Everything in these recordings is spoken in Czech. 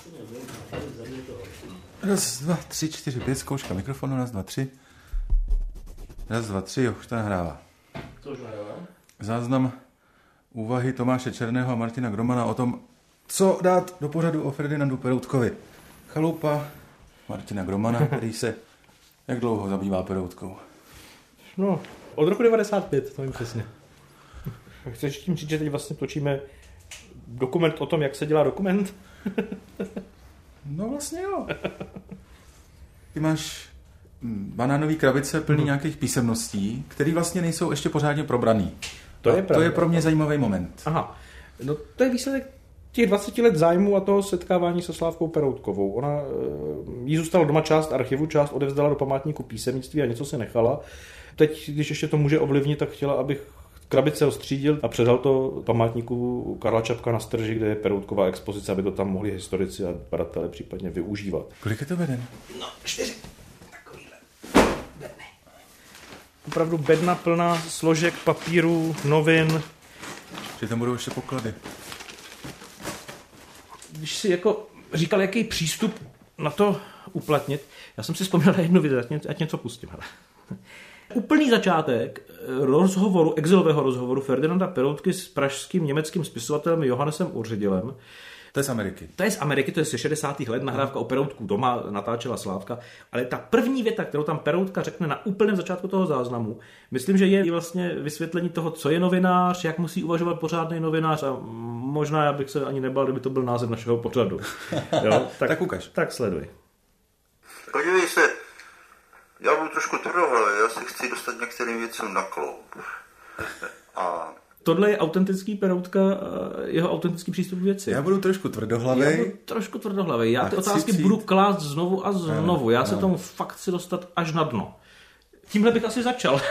Raz, dva, tři, čtyři, pět, zkouška mikrofonu, raz, dva, tři. Raz, dva, tři, jo, už to nahrává. Co už nahrává? Záznam úvahy Tomáše Černého a Martina Gromana o tom, co dát do pořadu o Ferdinandu Peroutkovi. Chalupa Martina Gromana, který se jak dlouho zabývá Peroutkou? No, od roku 95, to vím přesně. Chceš tím říct, že teď vlastně točíme dokument o tom, jak se dělá dokument? No vlastně jo. Ty máš banánový krabice plný nějakých písemností, které vlastně nejsou ještě pořádně probraný. To je pravda. To je pro mě zajímavý moment. Aha, no to je výsledek těch 20 let zájmu a toho setkávání se Slávkou Peroutkovou. Ona jí zůstala doma část archivu, část odevzdala do památníku písemnictví a něco si nechala. Teď, když ještě to může ovlivnit, tak chtěla, abych krabice rozstřídil a předal to památníku Karla Čapka na Strži, kde je Peroutková expozice, aby to tam mohli historici a badatelé případně využívat. Kolik je to beden? No, 4. Takovýhle bedny. Opravdu bedna plná složek, papíru, novin. Že tam budou ještě poklady. Když si jako říkal, jaký přístup na to uplatnit, já jsem si vzpomněl na jednu věc, ať něco pustím. Hele. Úplný začátek exilového rozhovoru Ferdinanda Peroutky s pražským německým spisovatelem Johannesem Urředilem. To je z Ameriky. To je z Ameriky, to je ze 60. let, nahrávka o Peroutku doma natáčela Slávka, ale ta první věta, kterou tam Peroutka řekne na úplném začátku toho záznamu, myslím, že je vlastně vysvětlení toho, co je novinář, jak musí uvažovat pořádný novinář a možná já bych se ani nebál, kdyby to byl název našeho pořadu. Jo? Tak ukaž. Tak sleduj. Podívej se, já budu trošku tvrdohlavý, já se chci dostat některým věcem na kloub. A tohle je autentický Peroutka, jeho autentický přístup k věci. Já budu trošku tvrdohlavý. Já ty otázky budu klást znovu a znovu. Já se tomu fakt chci dostat až na dno. Tímhle bych asi začal.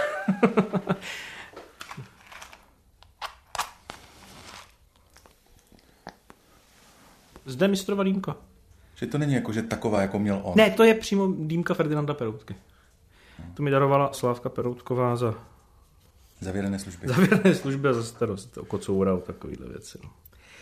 Zde mistrova dýmka. Že to není jako, že taková, jako měl on. Ne, to je přímo dýmka Ferdinanda Peroutky. To mi darovala Slávka Peroutková za Zavěrené služby a za starost o kocoura, o takovýhle věci. No.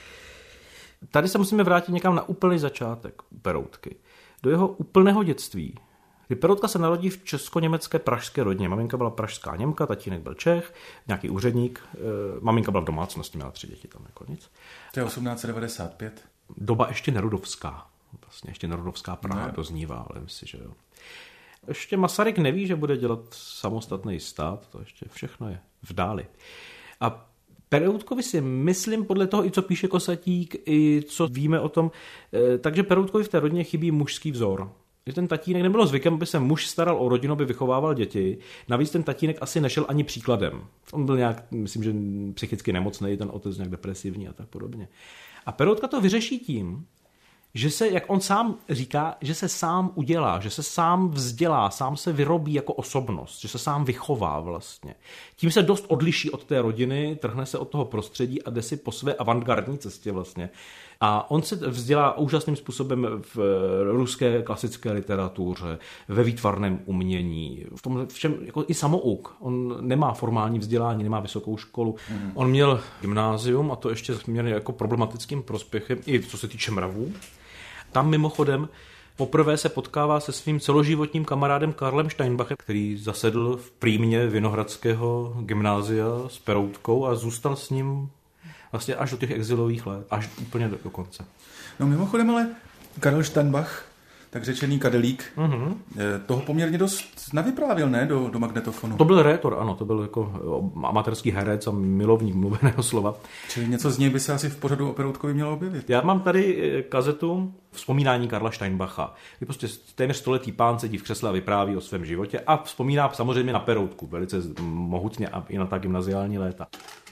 Tady se musíme vrátit někam na úplný začátek Peroutky. Do jeho úplného dětství. Kdy Peroutka se narodí v česko-německé pražské rodině. Maminka byla pražská Němka, tatínek byl Čech, nějaký úředník. Maminka byla v domácnosti, měla 3 děti tam jako nic. To je 1895. Doba ještě nerudovská. Vlastně ještě nerudovská Praha doznívá, ale myslím, že jo. Ještě Masaryk neví, že bude dělat samostatný stát, to ještě všechno je v dáli. A Peroutkovi si myslím, podle toho i co píše Kosatík, i co víme o tom, takže Peroutkovi v té rodině chybí mužský vzor. Že ten tatínek nebylo zvykem, aby se muž staral o rodinu, aby vychovával děti. Navíc ten tatínek asi nešel ani příkladem. On byl nějak, myslím, že psychicky nemocný, ten otec nějak depresivní a tak podobně. A Peroutka to vyřeší tím, že se, jak on sám říká, že se sám udělá, že se sám vzdělá, sám se vyrobí jako osobnost, že se sám vychová vlastně. Tím se dost odliší od té rodiny, trhne se od toho prostředí a jde si po své avantgardní cestě vlastně. A on se vzdělá úžasným způsobem v ruské klasické literatuře, ve výtvarném umění, v tom všem jako i samouk. On nemá formální vzdělání, nemá vysokou školu. On měl gymnázium a to ještě měl jako problematickým prospěchem, i co se týče mravů. Tam mimochodem poprvé se potkává se svým celoživotním kamarádem Karlem Steinbachem, který zasedl v Prýmě Vinohradského gymnázia s Peroutkou a zůstal s ním vlastně až do těch exilových let, až úplně do konce. No mimochodem, ale Karel Steinbach, tak řečený kadelík, toho poměrně dost navyprávil, ne, do magnetofonu. To byl rétor, ano, to byl jako amatérský herec a milovník mluveného slova. Čili něco z něj by se asi v pořadu o Peroutkovi mělo objevit. Já mám tady kazetu Vzpomínání Karla Steinbacha. Je prostě téměř stoletý pán sedí v křesle a vypráví o svém životě a vzpomíná samozřejmě na Peroutku, velice mohutně a i na ta gymnaziální léta.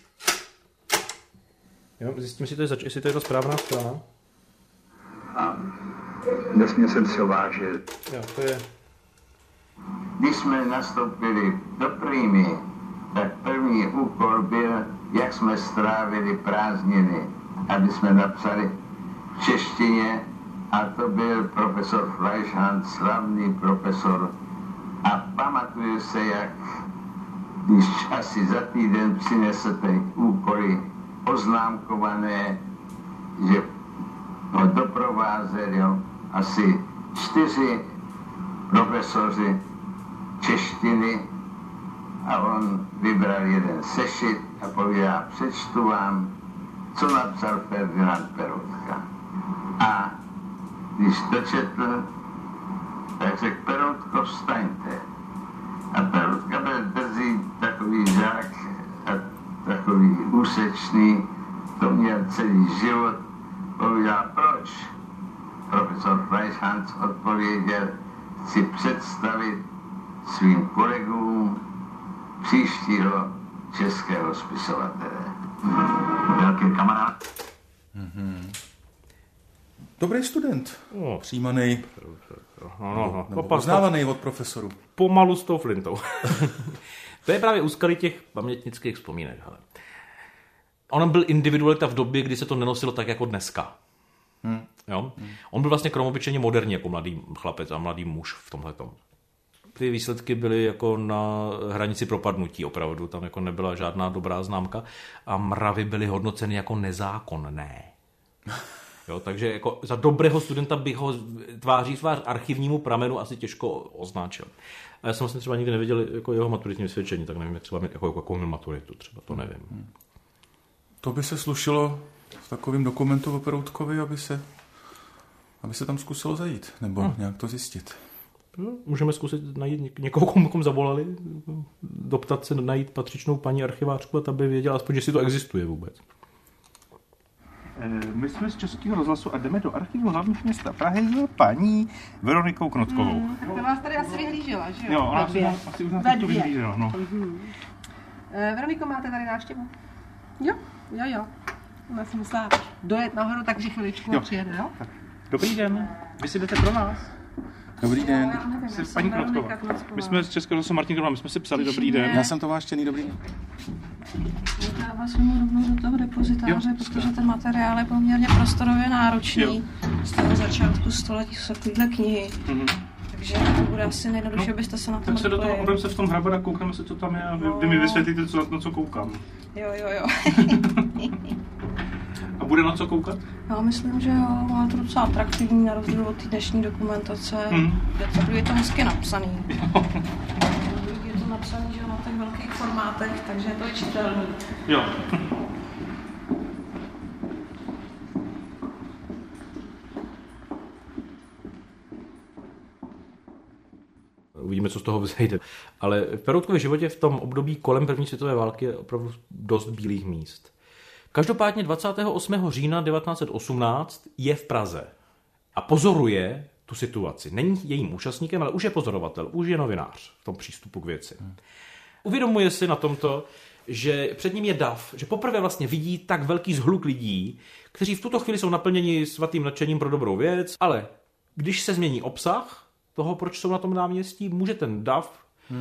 Jo, zjistím si, jestli to je ta správná strana. A nesměl jsem si ho vážit. Jo, to je. Když jsme nastoupili do Prýmy, tak první úkol byl, jak jsme strávili prázdniny, aby jsme napsali v češtině, a to byl profesor Fleischhand, slavný profesor. A pamatuju se, jak když asi za týden přinesete úkoly oznámkované, že ho doprovodí doprovázeli asi 4 profesoři češtiny a on vybral jeden sešit a povídá, přečtu vám, co napsal Ferdinand Peroutka. A když dočetl, tak řekl, Peroutko, vstaňte. A Peroutka byl drzý, takový žák a takový úsečný, to měl celý život. Povídá, proč? Profesor Fleischhans odpověděl, chci představit svým kolegům příštího českého spisovatele. Velký kamarád. Dobrý student. Přijímaný. Poznávaný od profesorů. Pomalu s tou flintou. To je právě úskalí těch pamětnických vzpomínek. Hele. On byl individualita v době, kdy se to nenosilo tak jako dneska. Jo? On byl vlastně kromobyčejně moderní jako mladý chlapec a mladý muž v tomhletom. Ty výsledky byly jako na hranici propadnutí opravdu, tam jako nebyla žádná dobrá známka a mravy byly hodnoceny jako nezákonné. Jo, takže jako za dobrého studenta bych ho tváří archivnímu pramenu asi těžko označil. A já jsem vlastně třeba nikdy neviděl jako jeho maturitní vysvědčení, tak nevím, jak třeba jakou maturitu, třeba to nevím. To by se slušilo v takovém dokumentu o Peroutkovi, aby se tam zkusilo zajít, nebo nějak to zjistit. No, můžeme zkusit najít někoho, komu zavolali, doptat se, najít patřičnou paní archivářku, aby věděla aspoň, že si to existuje vůbec. My jsme z Českého rozhlasu a jdeme do archivu hlavního města Prahy s paní Veronikou Knotkovou. Tak to vás tady asi vyhlížela, že jo? Jo, ona asi už nás tu vyhlížela, no. Veroniko, máte tady návštěvu? Jo. Já jsem musela dojet nahoru, takže chviličku a přijede, jo? Tak. Dobrý den, vy si jdete pro nás. Dobrý den. Jsi paní Knotková. My jsme z Českého rozhlasu Martin Groma, my jsme si psali dobrý den. Já jsem Tomáš Černý, dobrý den. Já vás vezmu rovnou do toho depozitáře, protože ten materiál je poměrně prostorově náročný. Z toho začátku století jsou takovýhle knihy. Takže to bude asi nejjednodušší, abyste se na tom tak se do toho budeme se v tom hrabat a koukneme se, co tam je a vy mi vysvětlíte, na co koukám. Jo. A bude na co koukat? Já myslím, že jo, má to docela atraktivní na rozdíl od té dnešní dokumentace. Je to hezky napsaný. Je to napsaný, že na těch velkých formátech, takže je to čitelný. Jo. Uvidíme, co z toho vzejde. Ale v Peroutkově životě v tom období kolem první světové války je opravdu dost bílých míst. Každopádně 28. října 1918 je v Praze a pozoruje tu situaci. Není jejím účastníkem, ale už je pozorovatel, už je novinář v tom přístupu k věci. Uvědomuje si na tomto, že před ním je dav, že poprvé vlastně vidí tak velký zhluk lidí, kteří v tuto chvíli jsou naplněni svatým nadšením pro dobrou věc, ale když se změní obsah toho, proč jsou na tom náměstí, může ten dav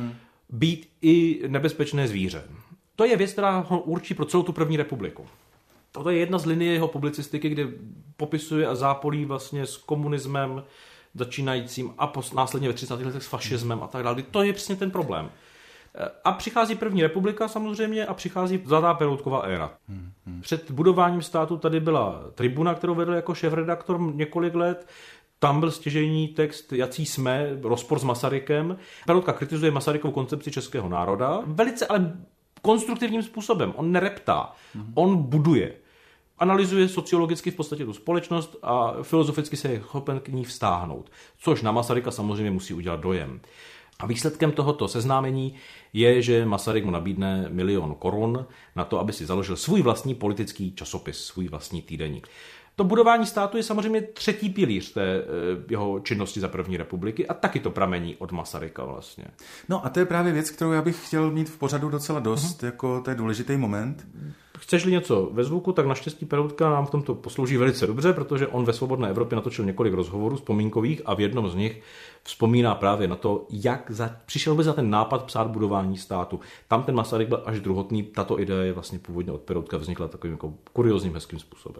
být i nebezpečné zvíře. To je věc, která ho určí pro celou tu první republiku. To je jedna z linie jeho publicistiky, kde popisuje a zápolí vlastně s komunismem začínajícím a následně ve 30. letech s fašismem a tak dále. To je přesně ten problém. A přichází první republika samozřejmě a přichází zlatá Peroutkova éra. Před budováním státu tady byla Tribuna, kterou vedl jako šéfredaktor několik let. Tam byl stěžejní text Jací jsme, rozpor s Masarykem. Peroutka kritizuje Masarykovu koncepci českého národa. Velice ale konstruktivním způsobem. On nereptá, on buduje. Analyzuje sociologicky v podstatě tu společnost a filozoficky se je schopen k ní vztáhnout. Což na Masaryka samozřejmě musí udělat dojem. A výsledkem tohoto seznámení je, že Masaryk mu nabídne 1 000 000 korun na to, aby si založil svůj vlastní politický časopis, svůj vlastní týdeník. To budování státu je samozřejmě třetí pilíř té jeho činnosti za první republiky a taky to pramení od Masaryka vlastně. No a to je právě věc, kterou já bych chtěl mít v pořadu docela dost, jako to je důležitý moment. Chceš-li něco ve zvuku, tak naštěstí Peroutka nám v tomto poslouží velice dobře, protože on ve Svobodné Evropě natočil několik rozhovorů vzpomínkových a v jednom z nich vzpomíná právě na to, jak přišel by za ten nápad psát budování státu. Tam ten Masaryk byl až druhotný, tato idea je vlastně původně od Peroutka vznikla takovým jako kuriózním hezkým způsobem.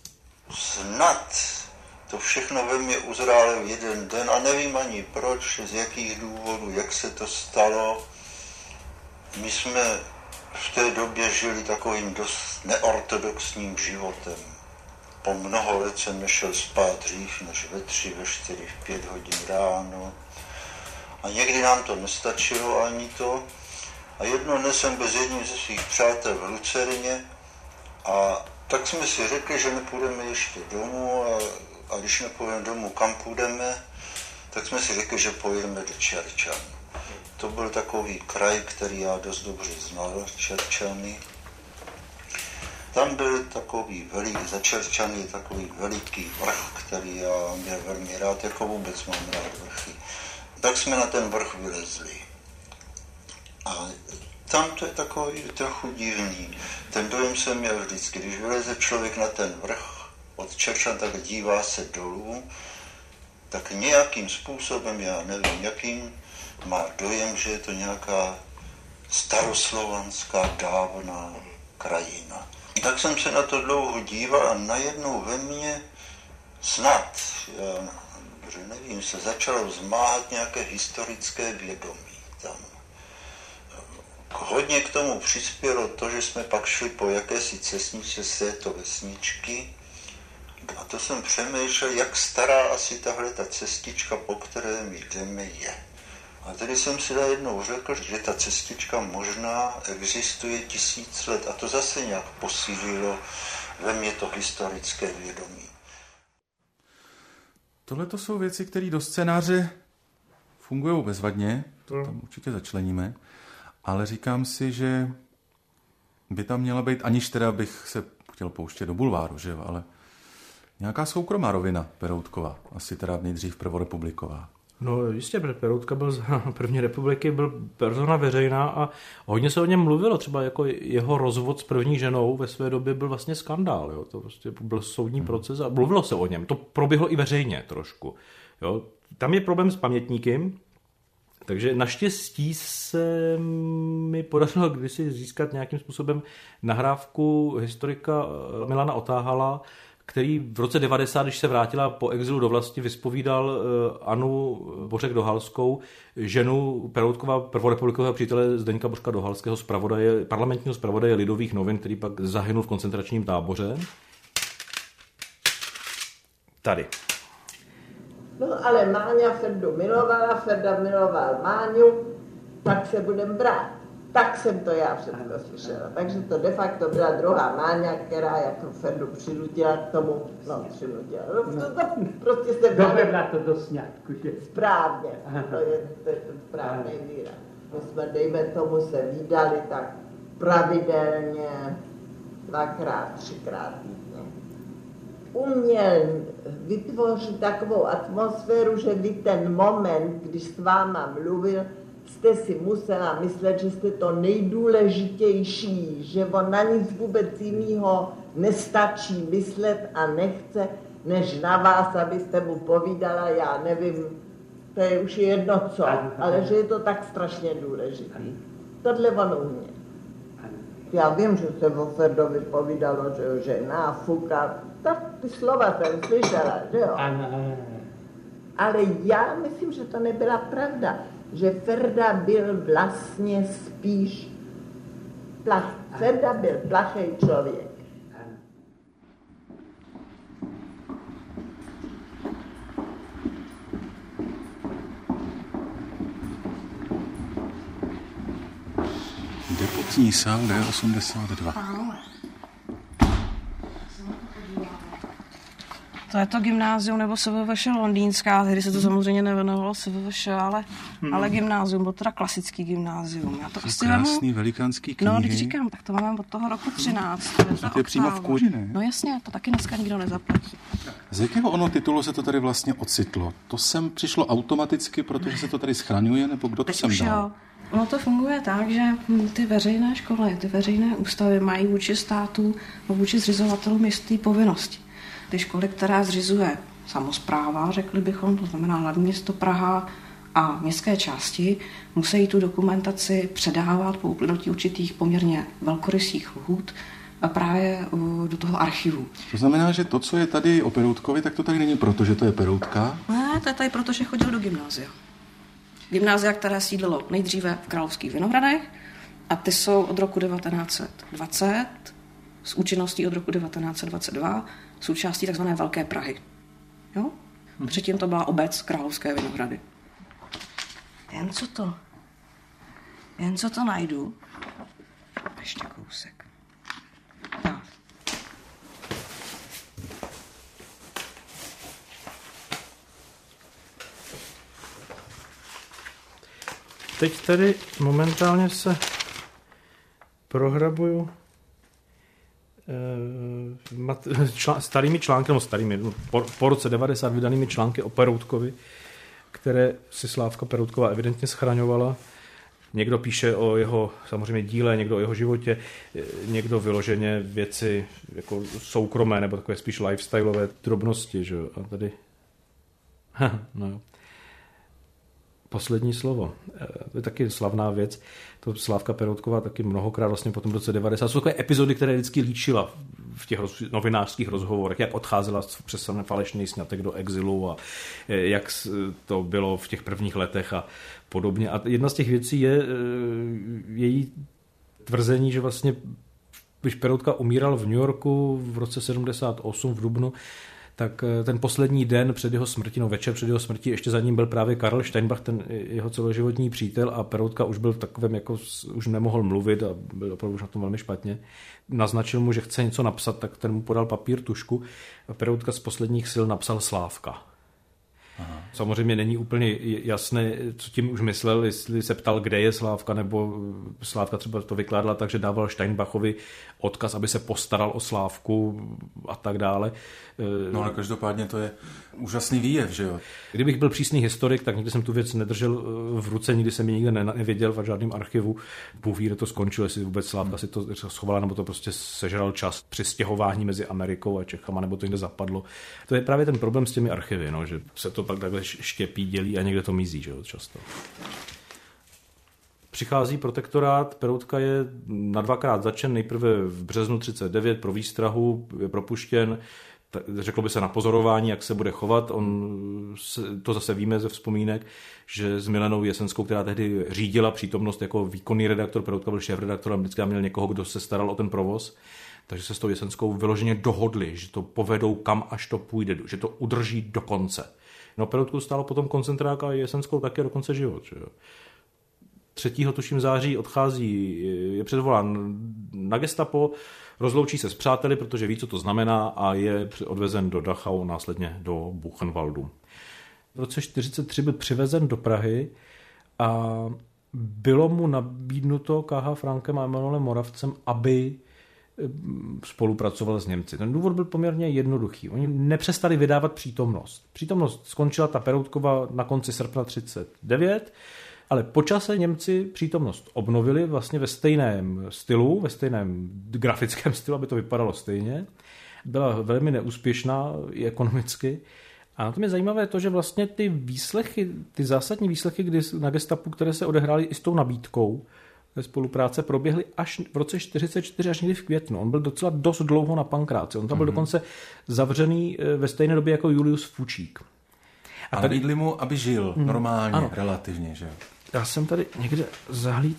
Snad to všechno ve mně uzrálo v jeden den a nevím ani proč, z jakých důvodů, jak se to stalo. My jsme v té době žili takovým dost neortodoxním životem. po mnoho let jsem nešel spát dřív než ve 3, ve 4, v 5 hodin ráno. A někdy nám to nestačilo ani to. A jedno dne jsem byl s jedním ze svých přátel v Lucerně a tak jsme si řekli, že nepůjdeme ještě domů a když nepůjdeme domů, kam půjdeme, tak jsme si řekli, že pojedeme do Čerčan. To byl takový kraj, který já dost dobře znal, Čerčany. Tam byl takový za Čerčany takový veliký vrch, který já měl velmi rád, jako vůbec mám rád vrchy. Tak jsme na ten vrch vylezli. A tam to je takový trochu divný. Ten dojem jsem měl vždycky, když vyleze člověk na ten vrch od Čerčan, tak dívá se dolů, tak nějakým způsobem, já nevím jakým, má dojem, že je to nějaká staroslovanská dávná krajina. Tak jsem se na to dlouho díval a najednou ve mně snad, já nevím, se začalo vzmáhat nějaké historické vědomí tam. Hodně k tomu přispělo to, že jsme pak šli po jakési cestničce z této vesničky a to jsem přemýšlel, jak stará asi tahle ta cestička, po které my jdeme, je. A tedy jsem si najednou řekl, že ta cestička možná existuje 1000 let a to zase nějak posílilo ve mně to historické vědomí. Tohle to jsou věci, které do scénáře fungují bezvadně, to tam určitě začleníme, ale říkám si, že by tam měla být, aniž teda bych se chtěl pouštět do bulváru, že jo, ale nějaká soukromá rovina Peroutkova, asi teda nejdřív prvorepubliková. No jistě, Peroutka byl za první republiky, byl persona veřejná a hodně se o něm mluvilo, třeba jako jeho rozvod s první ženou ve své době byl vlastně skandál, jo? To prostě byl soudní proces a mluvilo se o něm, to proběhlo i veřejně trošku. Jo? Tam je problém s pamětníky, takže naštěstí se mi podařilo kdysi získat nějakým způsobem nahrávku historika Milana Otáhala, který v roce 90, když se vrátila po exilu do vlasti, vyspovídal Anu Bořek Dohalskou, ženu Peroutkova prvorepublikového přítele Zdeňka Bořka Dohalského, parlamentního zpravodaje Lidových novin, který pak zahynul v koncentračním táboře. Tady. No ale Máňa Ferdu milovala, Ferda miloval Máňu, tak se budem brát. Tak jsem to já všechno slyšela. Takže to de facto byla druhá Máňa, která jako Ferdu přinutila k tomu, prostě jsem... Dovedla to do sňatku, že? Správně, to je ten správný výraz. My jsme, dejme tomu, se vídali tak pravidelně 2x, 3x týdně. Uměl vytvořit takovou atmosféru, že vy ten moment, když s váma mluvil, jste si musela myslet, že jste to nejdůležitější, že on na nic vůbec jinýho nestačí myslet a nechce, než na vás, abyste mu povídala, já nevím, to je už jedno co, ale že je to tak strašně důležitý. Tohle on uměl. Já vím, že se o Ferdovi povídalo, že náfuka, tak ty slova jsem slyšela, že jo? Ale já myslím, že to nebyla pravda. Že Ferda byl vlastně spíš Ferda byl plachej člověk. Depotní sál D82. To je to gymnázium nebo SVVŠ Londýnská, tehdy se to samozřejmě nevěnovalo SVVŠ, ale gymnázium, bylo teda klasický gymnázium. Já to asi krásný velikánský knihy. No, když říkám, tak to máme od toho roku 13. To je přímo v kůži, ne? No jasně, to taky dneska nikdo nezaplatí. Z jakého ono titulu se to tady vlastně ocitlo? To sem přišlo automaticky, protože se to tady schraňuje, nebo kdo to sem dal? Ono to funguje tak, že ty veřejné školy, ty veřejné ústavy mají vůči státu a vůči zřizovatelům jisté povinnosti. Ty školy, která zřizuje samospráva, řekli bychom, to znamená hlavní město Praha a městské části, musí tu dokumentaci předávat po uplynutí určitých poměrně velkorysých lhůt právě do toho archivu. To znamená, že to, co je tady o Peroutkovi, tak to tady není proto, že to je Peroutka? Ne, to je tady proto, že chodil do gymnázia. Gymnázia, které sídlilo nejdříve v Královských Vinohradech a ty jsou od roku 1920 s účinností od roku 1922 součástí takzvané Velké Prahy. Jo? Předtím to byla obec Královské Vinohrady. Jen co to najdu. Ještě kousek. Tak. Teď tady momentálně se prohrabuju starými články, po roce 90 vydanými články o Peroutkovi, které si Slávka Peroutková evidentně schraňovala. Někdo píše o jeho samozřejmě díle, někdo o jeho životě, někdo vyloženě věci jako soukromé nebo takové spíš lifestyleové drobnosti. Že? A tady no jo. Poslední slovo. To je taky slavná věc. To Slávka Peroutková taky mnohokrát vlastně po tom roce 90. Jsou takové epizody, které vždycky líčila v těch novinářských rozhovorech, jak odcházela přes falešný sňatek do exilu a jak to bylo v těch prvních letech a podobně. A jedna z těch věcí je její tvrzení, že vlastně když Peroutka umíral v New Yorku v roce 78 v dubnu, tak ten poslední den před jeho smrtí, no večer před jeho smrtí, ještě za ním byl právě Karl Steinbach, ten jeho celoživotní přítel a Peroutka už byl v takovém, jako už nemohl mluvit a byl opravdu už na tom velmi špatně. Naznačil mu, že chce něco napsat, tak ten mu podal papír, tužku a Peroutka z posledních sil napsal Slávka. Aha. Samozřejmě není úplně jasné, co tím už myslel, jestli se ptal, kde je Slávka, nebo Slávka třeba to vykládala tak, že dával Steinbachovi odkaz, aby se postaral o Slávku a tak dále. No ale každopádně to je úžasný výjev, že jo? Kdybych byl přísný historik, tak nikdy jsem tu věc nedržel v ruce, nikdy jsem ji nikde nevěděl v žádném archivu. Bůh ví, kde to skončilo, jestli vůbec Slávka si to schovala, nebo to prostě sežral čas při stěhování mezi Amerikou a Čechama, nebo to někde zapadlo. To je právě ten problém s těmi archivy, no, že se to pak takhle štěpí, dělí a někde to mizí, že jo, často. Přichází protektorát, Peroutka je na dvakrát zatčen, nejprve v březnu 1939 pro výstrahu, je propuštěn, řeklo by se na pozorování, jak se bude chovat. To zase víme ze vzpomínek, že s Milenou Jesenskou, která tehdy řídila přítomnost jako výkonný redaktor, Peroutka byl šéfredaktor a vždycky měl někoho, kdo se staral o ten provoz, takže se s tou Jesenskou vyloženě dohodli, že to povedou kam až to půjde, že to udrží do konce. No Peroutku stálo potom koncentrák a Jesenskou také do konce život. Že jo. 3. tuším září odchází, je předvolán na gestapo, rozloučí se s přáteli, protože ví, co to znamená a je odvezen do Dachau, následně do Buchenwaldu. V roce 1943 byl přivezen do Prahy a bylo mu nabídnuto K.H. Frankem a Emanuelem Moravcem, aby spolupracoval s Němci. Ten důvod byl poměrně jednoduchý. Oni nepřestali vydávat přítomnost. Přítomnost skončila ta Peroutkova na konci srpna 1939, ale po čase Němci přítomnost obnovili vlastně ve stejném stylu, ve stejném grafickém stylu, aby to vypadalo stejně. Byla velmi neúspěšná i ekonomicky. A na tom je zajímavé to, že vlastně ty výslechy, ty zásadní výslechy, kdy na gestapu, které se odehrály i s tou nabídkou ve spolupráce, proběhly až v roce 1944, až někdy v květnu. On byl docela dost dlouho na Pankráci. On tam byl dokonce zavřený ve stejné době jako Julius Fučík. A nabídli mu, aby žil normálně, ano. Relativně, že jo? Já jsem tady někde zahlíd,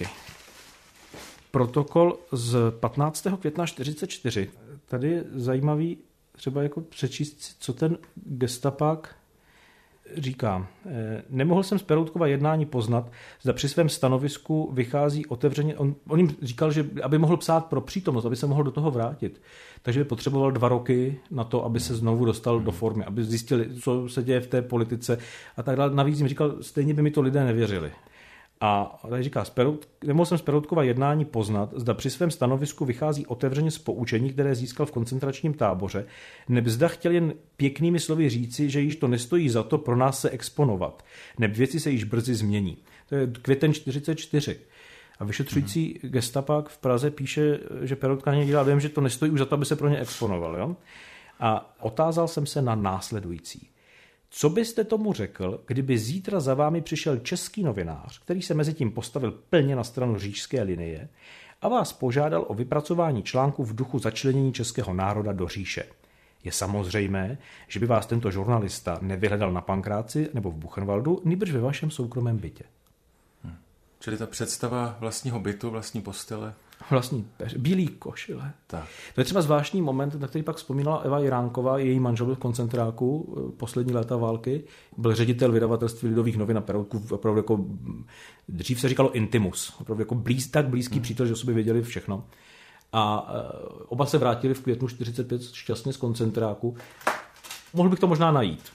protokol z 15. května 1944. Tady je zajímavý třeba jako přečíst si, co ten gestapák říká. Nemohl jsem z Peroutkova jednání poznat, zda při svém stanovisku vychází otevřeně. On jim říkal, že aby mohl psát pro přítomnost, aby se mohl do toho vrátit. Takže by potřeboval 2 roky na to, aby se znovu dostal do formy, aby zjistili, co se děje v té politice a tak dále. Navíc jim říkal, stejně by mi to lidé nevěřili. A tady říká, nemohl jsem z Peroutkova jednání poznat, zda při svém stanovisku vychází otevřeně z poučení, které získal v koncentračním táboře, neb zda chtěl jen pěknými slovy říci, že již to nestojí za to pro nás se exponovat, neb věci se již brzy změní. To je květen 1944. A vyšetřující gestapák v Praze píše, že Peroutka dělal dojem, že to nestojí už za to, aby se pro ně exponoval. Jo? A otázal jsem se na následující. Co byste tomu řekl, kdyby zítra za vámi přišel český novinář, který se mezi tím postavil plně na stranu říšské linie a vás požádal o vypracování článku v duchu začlenění českého národa do říše? Je samozřejmé, že by vás tento žurnalista nevyhledal na Pankráci nebo v Buchenwaldu, nýbrž ve vašem soukromém bytě. Čili ta představa vlastního bytu, vlastní postele Vlastní bílý košile. Tak. To je třeba zvláštní moment, na který pak vzpomínala Eva Jiránková, její manžel byl v koncentráku poslední léta války. Byl ředitel vydavatelství Lidových novin na Peroutku, opravdu jako, dřív se říkalo intimus, opravdu jako tak blízký přítel, že o sobě věděli všechno. A oba se vrátili v květnu 45 šťastně z koncentráku. Mohl bych to možná najít.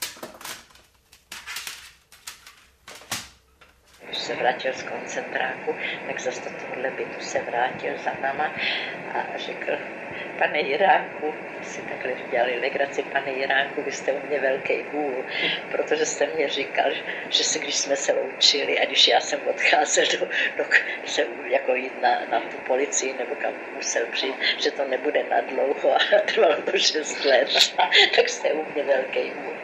Se vrátil z koncentráku, tak zase do tohohle bytu se vrátil za náma a řekl: pane Jiránku, si takhle dělali legraci, pane Jiránku, vy jste u mě velký hůl, protože jste mě říkal, že se, když jsme se loučili a když já jsem odcházel se jako jít na tu policii nebo kam musel přijít, že to nebude na dlouho a trvalo to 6 let, tak jste u mě velký hůl.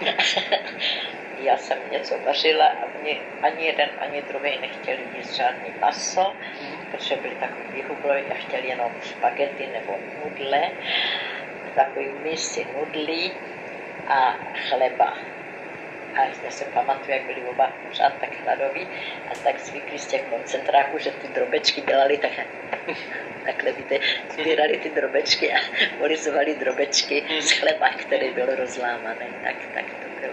Já jsem něco vařila a mě ani jeden, ani druhý nechtěli jíst žádný maso, protože byli takový vyhubloj a chtěli jenom špagety nebo nudle, takový misy nudlí a chleba. A já si pamatuju, jak byli oba pořád tak hladoví a tak zvykli z těch koncentráků, že ty drobečky dělali takhle víte, sbírali ty drobečky a polizovali drobečky z chleba, který byl rozlámaný. Tak to bylo.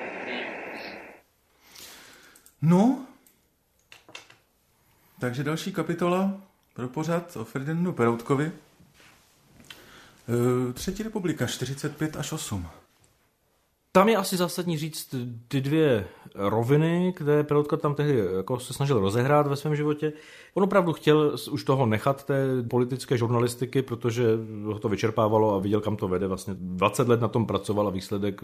No, takže další kapitola pro pořad o Ferdinandu Peroutkovi. Třetí republika, 45 až 8. Tam je asi zásadní říct ty dvě roviny, které Peroutka tam tehdy jako se snažil rozehrát ve svém životě. On opravdu chtěl už toho nechat té politické žurnalistiky, protože ho to vyčerpávalo a viděl, kam to vede. Vlastně 20 let na tom pracoval a výsledek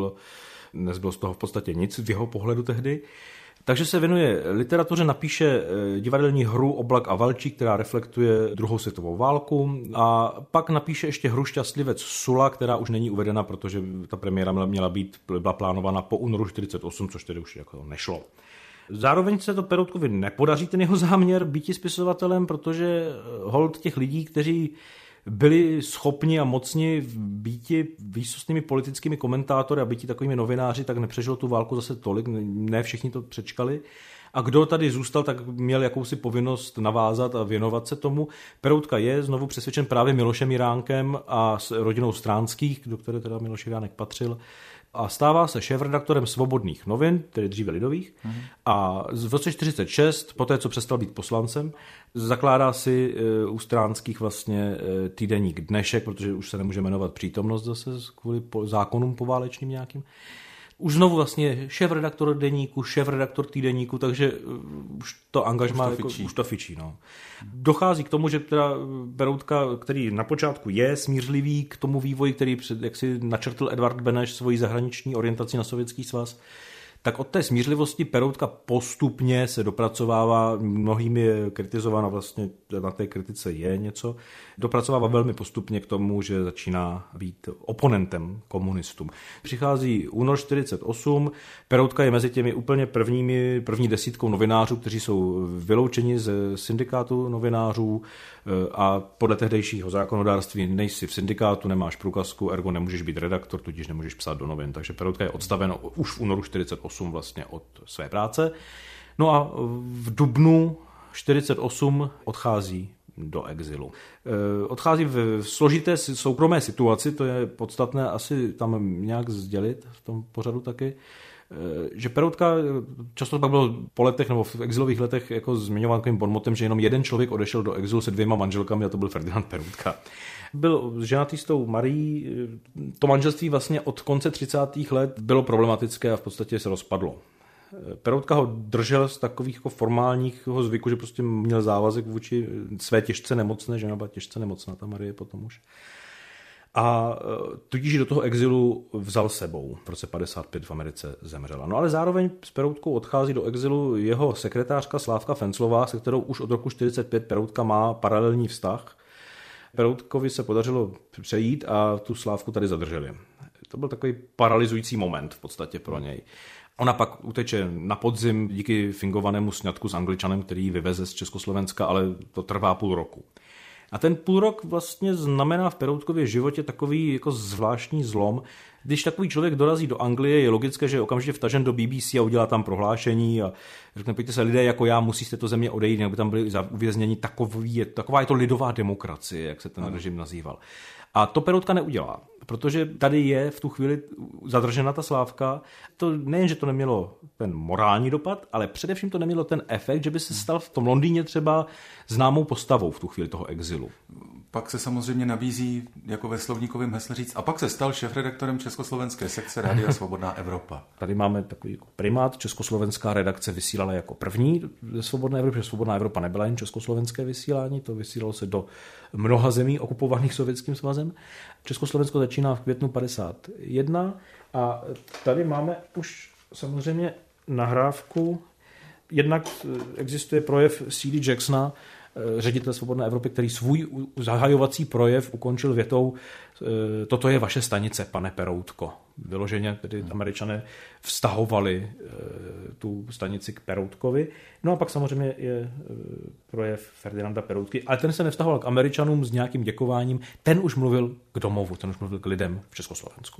nezbyl z toho v podstatě nic v jeho pohledu tehdy. Takže se věnuje literatuře, napíše divadelní hru Oblak a Valčík, která reflektuje druhou světovou válku, a pak napíše ještě hru Šťastlivec Sula, která už není uvedena, protože ta premiéra byla plánována po únoru 48, což tedy už jako nešlo. Zároveň se to Peroutkovi nepodaří, ten jeho záměr býti spisovatelem, protože holt těch lidí, kteří byli schopni a mocni býti výsostnými politickými komentátory a býti takovými novináři, tak nepřežilo tu válku zase tolik, ne všichni to přečkali. A kdo tady zůstal, tak měl jakousi povinnost navázat a věnovat se tomu. Peroutka je znovu přesvědčen právě Milošem Jiránkem a s rodinou Stránských, do které teda Miloš Jiránek patřil, a stává se šéfredaktorem Svobodných novin, tedy dříve Lidových, a v roce 1946, poté co přestal být poslancem, zakládá si u Stránských vlastně týdeník Dnešek, protože už se nemůže jmenovat Přítomnost zase kvůli zákonům poválečným nějakým. Už znovu vlastně šéfredaktor deníku, šéfredaktor týdeníku, takže už to angažmá už to fičí. No. Dochází k tomu, že teda Peroutka, který na počátku je smířlivý k tomu vývoji, který jak si načrtl Edvard Beneš svoji zahraniční orientaci na Sovětský svaz, tak od té smířlivosti Peroutka postupně se dopracovává, mnohými je kritizována, vlastně na té kritice je něco, dopracovává velmi postupně k tomu, že začíná být oponentem komunistům. Přichází únor 48, Peroutka je mezi těmi úplně první desítkou novinářů, kteří jsou vyloučeni ze syndikátu novinářů a podle tehdejšího zákonodárství nejsi v syndikátu, nemáš průkazku, ergo nemůžeš být redaktor, tudíž nemůžeš psát do novin. Takže Peroutka je odstaven už v únoru 48 vlastně od své práce. No a v dubnu 48 odchází do exilu. Odchází v složité soukromé situaci, to je podstatné asi tam nějak sdělit v tom pořadu taky, že Peroutka často pak byl po letech nebo v exilových letech jako zmiňován takovým bonmotem, že jenom jeden člověk odešel do exilu se 2 manželkami a to byl Ferdinand Peroutka. Byl ženatý s tou Marií, to manželství vlastně od konce 30. let bylo problematické a v podstatě se rozpadlo. Peroutka ho držel z takových jako formálního zvyku, že prostě měl závazek vůči své těžce nemocné, žena byla těžce nemocná, ta Marie potom už. A tudíž do toho exilu vzal sebou. V roce 55 v Americe zemřela. No ale zároveň s Peroutkou odchází do exilu jeho sekretářka Slávka Fenclová, se kterou už od roku 45 Peroutka má paralelní vztah. Peroutkovi se podařilo přejít a tu Slávku tady zadrželi. To byl takový paralyzující moment v podstatě pro něj. Ona pak uteče na podzim díky fingovanému sňatku s Angličanem, který ji vyveze z Československa, ale to trvá půl roku. A ten půl rok vlastně znamená v Peroutkově životě takový jako zvláštní zlom. Když takový člověk dorazí do Anglie, je logické, že je okamžitě vtažen do BBC a udělá tam prohlášení a řekne, pojďte se, lidé jako já musí z této země odejít, nebo tam byli uvězněni, taková je to lidová demokracie, jak se ten režim nazýval. A to Peroutka neudělá, protože tady je v tu chvíli zadržena ta Slávka. To nejen, že to nemělo ten morální dopad, ale především to nemělo ten efekt, že by se stal v tom Londýně třeba známou postavou v tu chvíli toho exilu. Pak se samozřejmě nabízí, jako ve slovníkovém hesle říct, a pak se stal šéfredaktorem československé sekce Rádia Svobodná Evropa. Tady máme takový primát, československá redakce vysílala jako první ze Svobodné Evropy, protože Svobodná Evropa nebyla jen československé vysílání, to vysílalo se do mnoha zemí okupovaných Sovětským svazem. Československo začíná v květnu 51 a tady máme už samozřejmě nahrávku. Jednak existuje projev C.D. Jacksona, ředitel Svobodné Evropy, který svůj zahajovací projev ukončil větou: toto je vaše stanice, pane Peroutko. Vyloženě tedy Američané vztahovali tu stanici k Peroutkovi. No a pak samozřejmě je projev Ferdinanda Peroutky, ale ten se nevztahoval k Američanům s nějakým děkováním, ten už mluvil k domovu, ten už mluvil k lidem v Československu.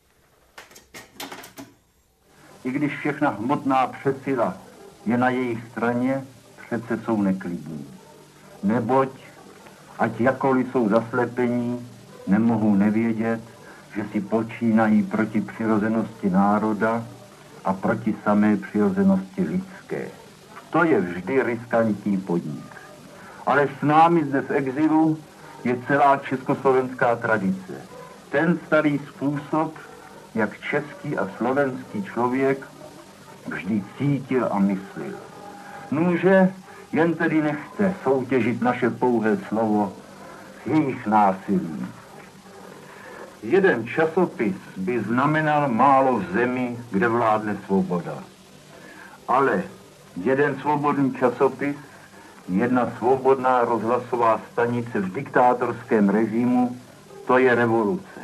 I když všechna hmotná přesila je na jejich straně, přece jsou neklidní. Neboť, ať jakkoliv jsou zaslepení, nemohou nevědět, že si počínají proti přirozenosti národa a proti samé přirozenosti lidské. To je vždy riskantní podnik. Ale s námi zde v exilu je celá československá tradice. Ten starý způsob, jak český a slovenský člověk vždy cítil a myslil. Núže, jen tedy nechte soutěžit naše pouhé slovo s jejich násilím. Jeden časopis by znamenal málo v zemi, kde vládne svoboda. Ale jeden svobodný časopis, jedna svobodná rozhlasová stanice v diktátorském režimu, to je revoluce.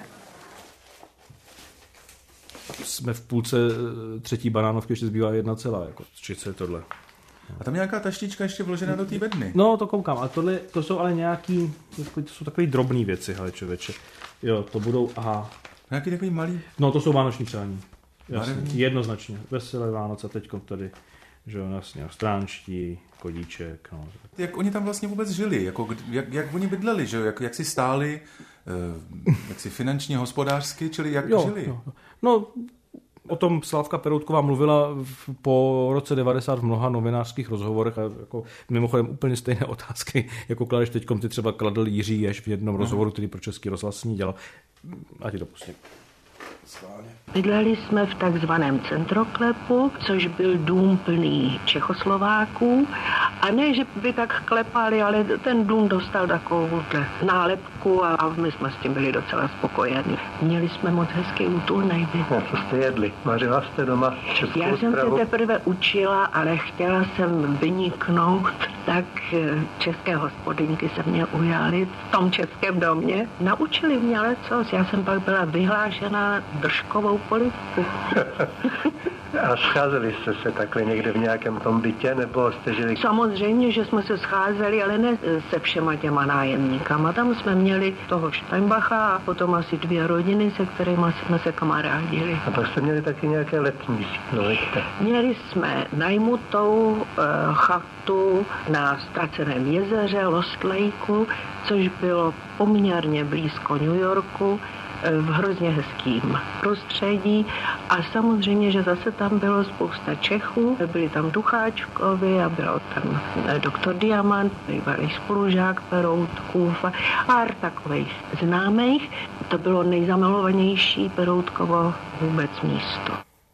Jsme v půlce třetí banánovky, ještě zbývá jedna celá. Jako, co je tohle? A tam nějaká taštička ještě vložená do té bedny. No, to koukám. A tohle, to jsou ale nějaký, to jsou takové drobné věci, hele člověče. Jo, to budou, aha. Nějaký takový malý? No, to jsou vánoční přání. Jasně, jednoznačně. Veselé Vánoce teďko tady, že jo, jasně, stránští, kodíček. No. Jak oni tam vlastně vůbec žili? Jako, jak oni bydleli, že jo? Jak si stáli, jak si finančně, hospodářsky, čili jak žili? Jo. No, o tom Slávka Peroutková mluvila po roce 90 v mnoha novinářských rozhovorech a jako mimochodem úplně stejné otázky, jako kladeš teďkom, ty třeba kladl Jiří Jež v jednom rozhovoru, který pro Český rozhlas dělal. A ti to pustím. Bydleli jsme v takzvaném Centroklepu, což byl dům plný Čechoslováků. A ne, že by tak klepali, ale ten dům dostal takovou nálepku a my jsme s tím byli docela spokojení. Měli jsme moc hezký útulný byt. A co jste jedli? Vařila jste doma českou Já jsem stravu? se teprve učila, ale chtěla jsem vyniknout, tak české hospodyňky se mě ujaly v tom českém domě. Naučili mě lecos, já jsem pak byla vyhlášená držkovou polivku. A scházeli jste se takhle někde v nějakém tom bytě, nebo jste žili? Samozřejmě, že jsme se scházeli, ale ne se všema těma nájemníkama. Tam jsme měli toho Steinbacha a potom asi 2 rodiny, se kterými jsme se kamarádili. A pak jste měli taky nějaké letní sídlo, víte? Měli jsme najmutou chatu na Ztraceném jezeře Lost Lakeu, což bylo poměrně blízko New Yorku, v hrozně hezkým prostředí a samozřejmě, že zase tam bylo spousta Čechů, byli tam Ducháčkovi a byl tam doktor Diamant, bývalý spolužák Peroutkův a pár takových známých. To bylo nejzamilovanější Peroutkovo vůbec místo.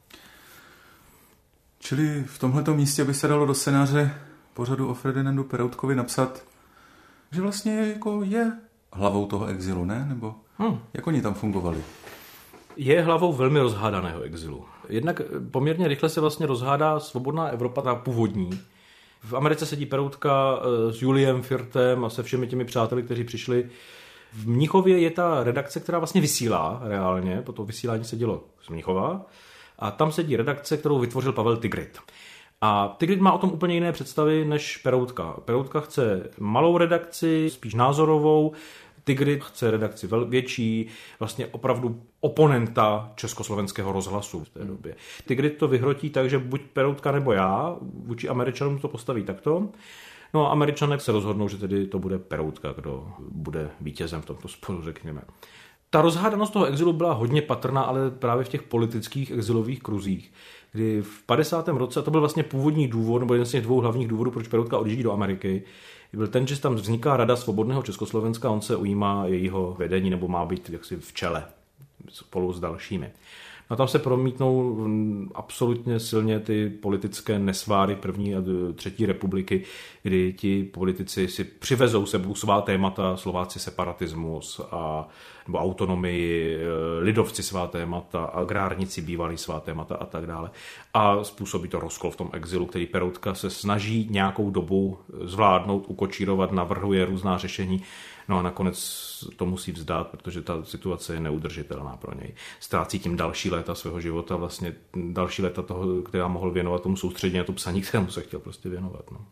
Čili v tomhleto místě by se dalo do scénáře pořadu o Ferdinandu Peroutkovi napsat, že vlastně jako je hlavou toho exilu, ne? Nebo jak oni tam fungovali? Je hlavou velmi rozhádaného exilu. Jednak poměrně rychle se vlastně rozhádá Svobodná Evropa, ta původní. V Americe sedí Peroutka s Juliem Firtem a se všemi těmi přáteli, kteří přišli. V Mnichově je ta redakce, která vlastně vysílá reálně, po to vysílání se dělo z Mnichova, a tam sedí redakce, kterou vytvořil Pavel Tigrit. A Tigrit má o tom úplně jiné představy než Peroutka. Peroutka chce malou redakci, spíš názorovou, Tigrit chce redakci větší, vlastně opravdu oponenta Československého rozhlasu v té době. Tigrit to vyhrotí tak, že buď Peroutka nebo já, vůči Američanům to postaví takto. No a Američané se rozhodnou, že tedy to bude Peroutka, kdo bude vítězem v tomto sporu, řekněme. Ta rozhádanost toho exilu byla hodně patrná, ale právě v těch politických exilových kruzích, kdy v 50. roce, a to byl vlastně původní důvod, nebo jeden z těch dvou hlavních důvodů, proč Peroutka odjíždí do Ameriky, byl ten, že tam vzniká Rada svobodného Československa a on se ujímá jejího vedení, nebo má být jaksi v čele spolu s dalšími. No tam se promítnou absolutně silně ty politické nesváry první a třetí republiky, kdy ti politici si přivezou sebou svá témata, Slováci separatismus nebo autonomii, lidovci svá témata, agrárníci bývalí svá témata a tak dále. A způsobí to rozkol v tom exilu, který Peroutka se snaží nějakou dobu zvládnout, ukočírovat, navrhuje různá řešení. No a nakonec to musí vzdát, protože ta situace je neudržitelná pro něj. Ztrácí tím další léta svého života, vlastně další léta toho, která mohl věnovat tomu soustředění na to psaní, kterému se chtěl prostě věnovat. No.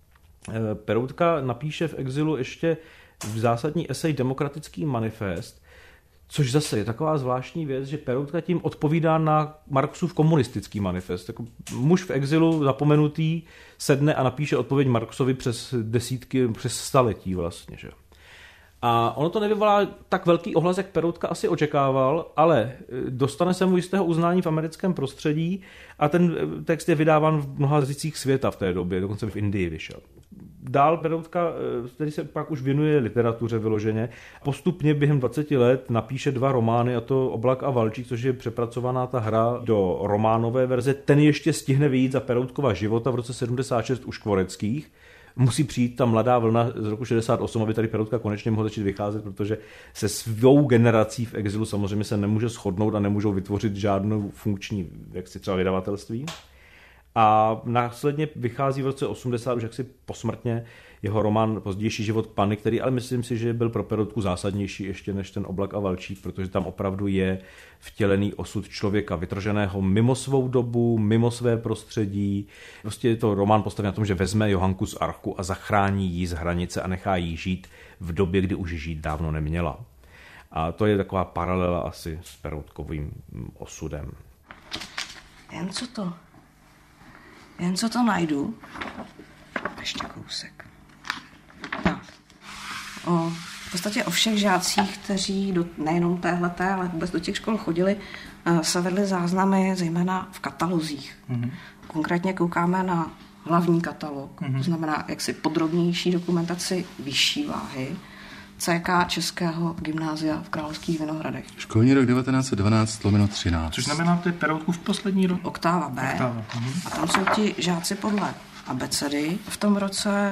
Peroutka napíše v exilu ještě zásadní esej Demokratický manifest, což zase je taková zvláštní věc, že Peroutka tím odpovídá na Marxův komunistický manifest. Jako muž v exilu zapomenutý sedne a napíše odpověď Marxovi přes staletí vlastně, že? A ono to nevyvolá tak velký ohlas, jak Peroutka asi očekával, ale dostane se mu jistého uznání v americkém prostředí a ten text je vydáván v mnoha jazycích světa v té době, dokonce v Indii vyšel. Dál Peroutka, který se pak už věnuje literatuře vyloženě, postupně během 20 let napíše 2 romány, a to Oblak a Valčík, což je přepracovaná ta hra do románové verze. Ten ještě stihne vyjít za Peroutkova života v roce 76 u Škvoreckých. Musí přijít ta mladá vlna z roku 68, aby tady Peroutka konečně mohl začít vycházet, protože se svou generací v exilu samozřejmě se nemůže shodnout a nemůžou vytvořit žádnou funkční, jak si třeba vydavatelství. A následně vychází v roce 80 už jaksi posmrtně jeho román Pozdější život Panny, který ale myslím si, že byl pro Peroutku zásadnější ještě než ten Oblak a Valčík, protože tam opravdu je vtělený osud člověka vytrženého mimo svou dobu, mimo své prostředí. Prostě je to román postavený na tom, že vezme Johanku z archu a zachrání jí z hranice a nechá jí žít v době, kdy už žít dávno neměla. A to je taková paralela asi s Peroutkovým osudem. Jen co to najdu. Ještě kousek. Tak. V podstatě o všech žácích, kteří nejenom téhleté, ale vůbec do těch škol chodili, se vedly záznamy zejména v katalozích. Mm-hmm. Konkrétně koukáme na hlavní katalog, to znamená jaksi podrobnější dokumentaci vyšší váhy CK Českého gymnázia v Královských Vinohradech. Školní rok 1912/13. Což znamená, to je Peroutkův poslední rok? Oktáva B. A tam jsou ti žáci podle abecedy. V tom roce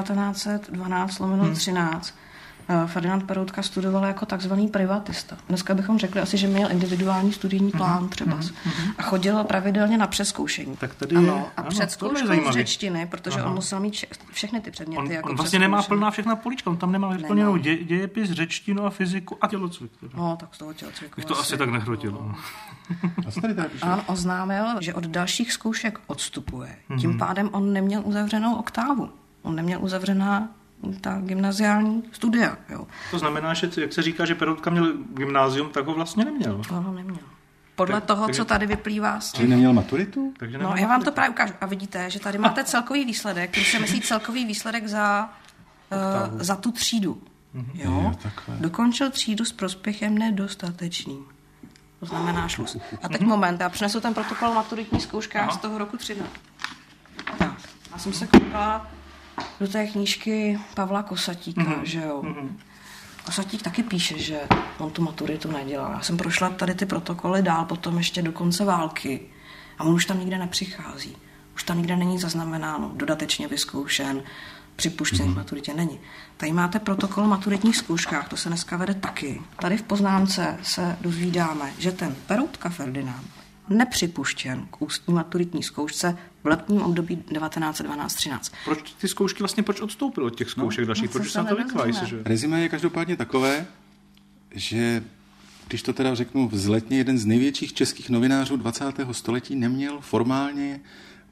1912/13 Ferdinand Peroutka studoval jako takzvaný privatista. Dneska bychom řekli asi, že měl individuální studijní plán třeba. A chodil pravidelně na přezkoušení. Tak tady je, a před zkouškou z řečtiny, protože on musel mít všechny ty předměty. On vlastně nemá plná všechna políčka, on tam nemá vyplněnou dějepis, řečtinu a fyziku a tělocvik. No, tak z toho tělocviku. To asi tak nehrotilo. On oznámil, že od dalších zkoušek odstupuje. Tím pádem on neměl uzavřenou oktávu. On neměl uzavřená ta gymnaziální studia. Jo. To znamená, že jak se říká, že Peroutka měl gymnázium, tak ho vlastně neměl. Ho neměl. Podle toho, co tady vyplývá z těch... neměl maturitu? Já vám to právě ukážu. A vidíte, že tady máte celkový výsledek, který se myslí celkový výsledek za tu třídu. Jo? Dokončil třídu s prospěchem nedostatečným. To znamená šluz. A teď moment, já přinesu ten protokol maturitní zkouškách z toho roku 13. Tak, já jsem se koukala do té knížky Pavla Kosatíka, že jo. Kosatík taky píše, že on tu maturitu nedělal. Já jsem prošla tady ty protokoly dál potom ještě do konce války a on už tam nikde nepřichází. Už tam nikde není zaznamenáno, dodatečně vyzkoušen, připuštěn k maturitě není. Tady máte protokol o maturitních zkouškách, to se dneska vede taky. Tady v poznámce se dozvídáme, že ten Peroutka Ferdinand nepřipuštěn k ústní maturitní zkoušce v letním období 1912/13. Proč ty zkoušky vlastně odstoupil od těch zkoušek dalších? Proč se na to vykvají? Rezime je každopádně takové, že když to teda řeknu vzletně, jeden z největších českých novinářů 20. století neměl formálně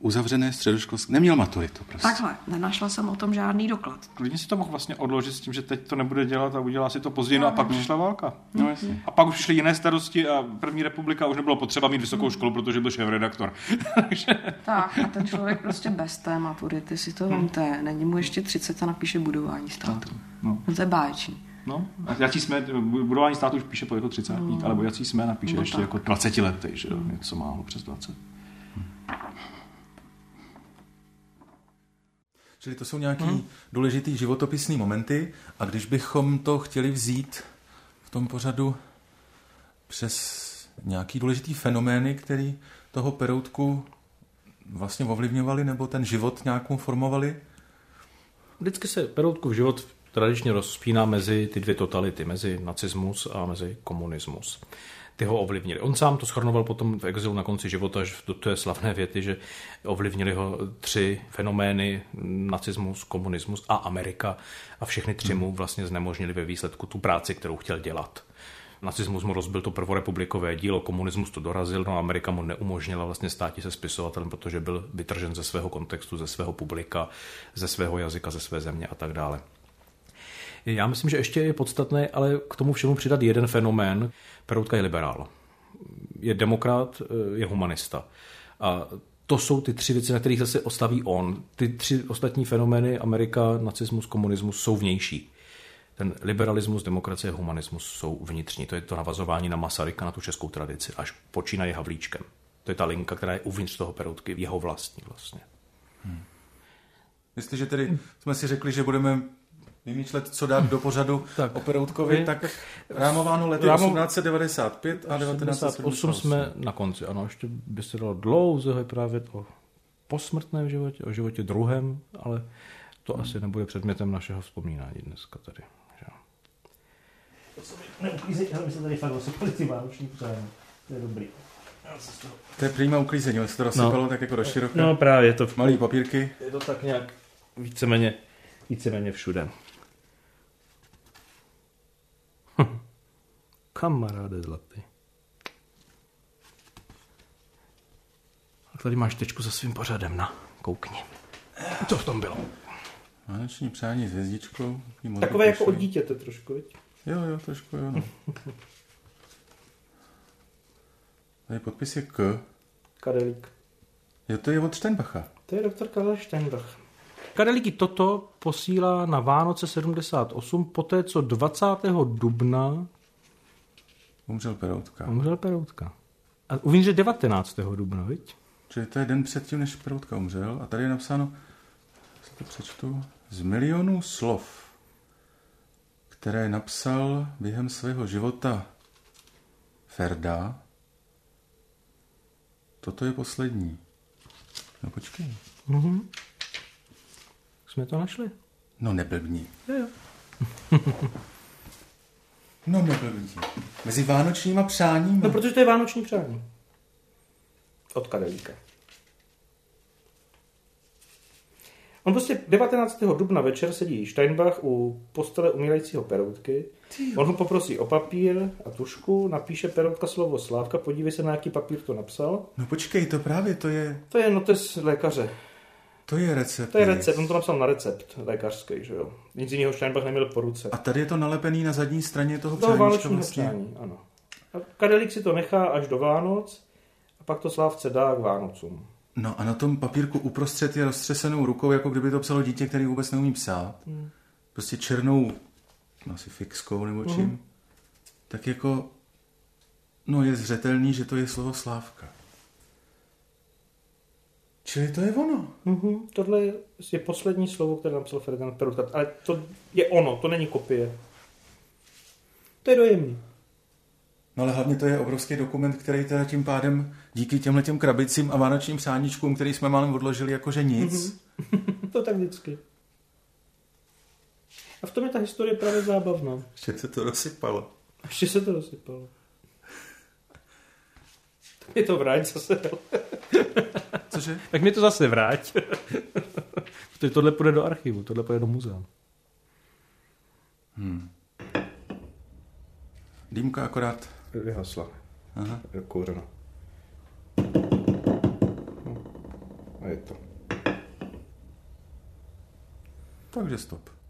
uzavřené středoškolské. Neměl maturitu prostě. Takhle, nenašla jsem o tom žádný doklad. Klidně si to mohl vlastně odložit s tím, že teď to nebude dělat a udělá si to později, no a pak přišla válka. No, jasně. A pak už přišly jiné starosti a první republika už nebylo potřeba mít vysokou školu, protože byl šéfredaktor. Tak a ten člověk prostě bez té maturity si to vemte, není mu ještě 30 a napíše budování státu. No. To je báječný. No, a jací jsme, budování státu už píše po jako 30, ale jací jsme napíše ještě jako 20 letý, že jo, něco málo přes 20. Čili to jsou nějaký důležitý životopisný momenty a když bychom to chtěli vzít v tom pořadu přes nějaký důležitý fenomény, který toho Peroutku vlastně ovlivňovali nebo ten život nějakou formovali? Vždycky se Peroutkův život tradičně rozpíná mezi ty dvě totality, mezi nacismus a mezi komunismus. Ty ho ovlivnili. On sám to shrnoval potom v exilu na konci života, až do té slavné věty, že ovlivnili ho 3 fenomény, nacismus, komunismus a Amerika a všechny 3 mu vlastně znemožnili ve výsledku tu práci, kterou chtěl dělat. Nacismus mu rozbil to prvorepublikové dílo, komunismus to dorazil, no a Amerika mu neumožnila vlastně státi se spisovatelem, protože byl vytržen ze svého kontextu, ze svého publika, ze svého jazyka, ze své země a tak dále. Já myslím, že ještě je podstatné, ale k tomu všemu přidat jeden fenomén. Peroutka je liberál. Je demokrat, je humanista. A to jsou ty 3 věci, na kterých zase ostaví on. Ty 3 ostatní fenomény, Amerika, nacismus, komunismus, jsou vnější. Ten liberalismus, demokracie, humanismus jsou vnitřní. To je to navazování na Masaryka, na tu českou tradici, až počínaje Havlíčkem. To je ta linka, která je uvnitř toho Peroutky, jeho vlastní vlastně. Jestliže tedy jsme si řekli, že budeme vymýšlet, co dát do pořadu o Peroutkovi, tak rámováno lety 1895 a 1978 jsme na konci. Ano, ještě by se dalo dlouze vyprávět o posmrtném životě, o životě druhém, ale to asi nebude předmětem našeho vzpomínání dneska tady. To se mi neuklízí, ale my se tady fakt rozsypali ty vánoční přání. To je dobrý. To je prýma uklízení, ale se to rozsypalo tak jako do široka. No právě, to malý papírky. Je to tak nějak víceméně všude. Kamaráde zlatý. A tady máš tečku se svým pořadem, koukni. Co v tom bylo? Vánoční přání s hvězdičkou. Takové jako od dítěte trošku, viď? Jo, trošku, jo. No. Tady podpis je K. Kadelík. Jo, to je od Steinbacha. To je doktor Karel Steinbach. Kadelíky toto posílá na Vánoce 78, poté co 20. dubna umřel Peroutka. A uvnitř 19. dubna, viď? Čili to je den předtím, než Peroutka umřel. A tady je napsáno, si to přečtu, z milionů slov, které napsal během svého života Ferda, toto je poslední. No počkej. Jsme to našli. No neblbni. Jo. No neblbni. Mezi vánočníma přáníma. No protože to je vánoční přání. Od Kadelíka. On prostě 19. dubna večer sedí Steinbach u postele umírajícího Peroutky. On ho poprosí o papír a tušku, napíše Peroutka slovo Slávka, podívej se, na jaký papír to napsal. No počkej, to právě to je... To je notes lékaře. To je recept. To je recept, on to napsal na recept lékařský, že jo. Nic jiného Steinbach neměl po ruce. A tady je to nalepený na zadní straně toho přání. Toho vánočního přání, ano. A Kadelík si to nechá až do Vánoc a pak to Slávce dá k Vánocům. No a na tom papírku uprostřed je roztřesenou rukou, jako kdyby to psalo dítě, který vůbec neumí psát. Prostě černou, asi fixkou nebo čím. Tak jako, no je zřetelný, že to je slovo Slávka. Čili to je ono. Tohle je poslední slovo, které napsal Ferdinand Peroutka. Ale to je ono, to není kopie. To je dojemný. No ale hlavně to je obrovský dokument, který teda tím pádem díky těmhletěm krabicím a vánočním přáníčkům, který jsme málem odložili jakože nic. To tak vždycky. A v tom je ta historie právě zábavná. Ještě se to rozsypalo. Tak mi to vrať zase. Cože? Tak mi to zase vrať. Protože tohle půjde do archivu, tohle půjde do muzea. Dýmka akorát vyhasla. Aha. Kouřena. A je to. Takže stop.